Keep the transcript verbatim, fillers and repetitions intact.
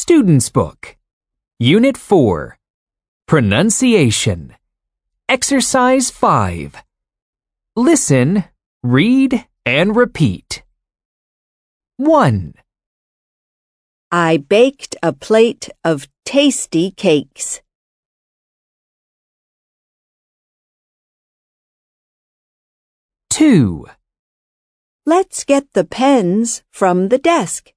Student's Book, Unit four, Pronunciation, Exercise five. Listen, read, and repeat. one. I baked a plate of tasty cakes. two. Let's get the pens from the desk.